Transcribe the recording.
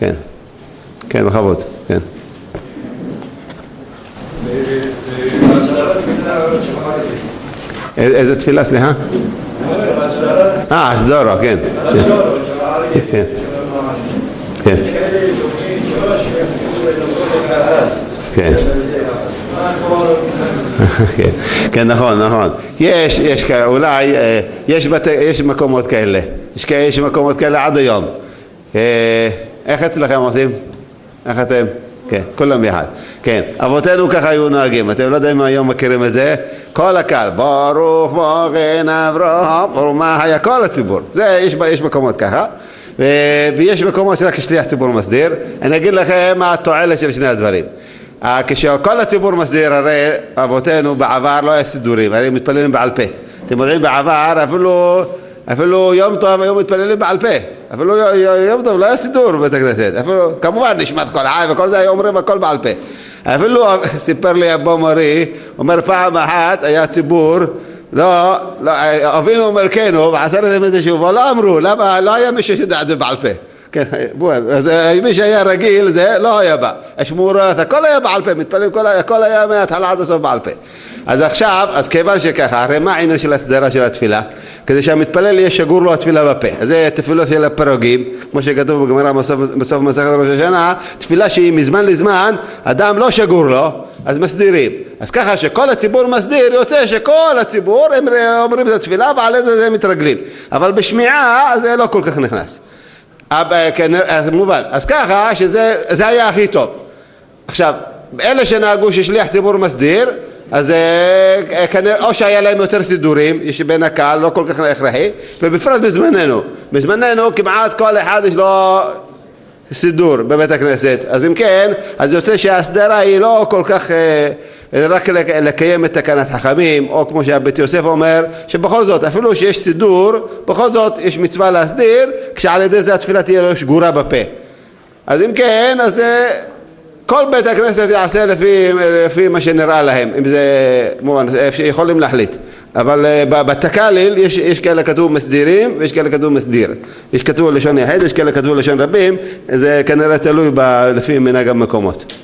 כן. כן, בכבוד, כן. איזה תפילה, סליחה? הסדורה, כן. כן. כן. כן. כן, נכון. יש אולי, יש מקומות כאלה. יש מקומות כאלה עד היום. איך אצלכם עושים? איך אתם? כן, כולם ביחד. כן, אבותינו ככה היו נוהגים. אתם לא יודעים היום מכירים את זה? כל הקהל, ברוך מגן אברהם, ומה היה כל הציבור. זה, יש מקומות ככה. ויש מקומות שרק שליח ציבור מסדיר. אני אגיד לכם מה התועלת של שני הדברים. כשכל הציבור מסדיר, הרי אבותינו בעבר לא היה סידורים, הרי מתפללים בעל פה. אתם יודעים בעבר, אפילו יום טוב היו מתפללים בעל פה. אפילו יום טוב לא היה סידור בבית הכנסת. כמובן נשמת כל עי וכל זה, היו אומרים הכל בעל פה. אפילו סיפר לי אבא מורי, אומר פעם אחת היה ציבור, לא, אבינו מלכנו, בעשרת ימי תשובה, לא אמרו, למה לא היה מישהו שידע את זה בעל פה. כן, אז מי שהיה רגיל זה לא היה בא. השמורות, הכל היה בעל פה, מתפללים, הכל היה מההתחלה עד הסוף בעל פה. אז עכשיו, אז כיוון שככה, הרי מה העניין של הסדרה של התפילה? כדי שהמתפלל יהיה שגור לו התפילה בפה. אז זה תפילות של הפירוגים, כמו שכתוב בגמרא בסוף מסכת ראש השנה, תפילה שהיא מזמן לזמן, אדם לא שגור לו, אז מסדירים. אז ככה שכל הציבור מסדיר, יוצא שכל הציבור הם אומרים את התפילה, ועל זה הם מתרגלים. אבל בשמיעה זה לא כל כך נכנס. מובן. אז ככה שזה היה הכי טוב. עכשיו, אלה שנהגו ששליח ציבור מסדיר, אז כנראה או שהיה להם יותר סידורים, יש בין הקהל, לא כל כך הכרחי, ובפרט בזמננו כמעט כל אחד יש לו סידור בבית הכנסת. אז אם כן, אז יוצא שההסדרה היא לא כל כך רק לקיים את תקנת חכמים, או כמו שהבית יוסף אומר, שבכל זאת, אפילו שיש סידור, בכל זאת יש מצווה להסדיר, כשעל ידי זה התפילה תהיה לו שגורה בפה. אז אם כן, אז כל בית הכנסת יעשה לפי מה שנראה להם, אם זה יכולים להחליט. אבל בתקליל יש כאלה כתוב מסדירים ויש כאלה כתוב מסדיר. יש כתוב לשון יחיד, יש כאלה כתוב לשון רבים, זה כנראה תלוי לפי מנהג המקומות.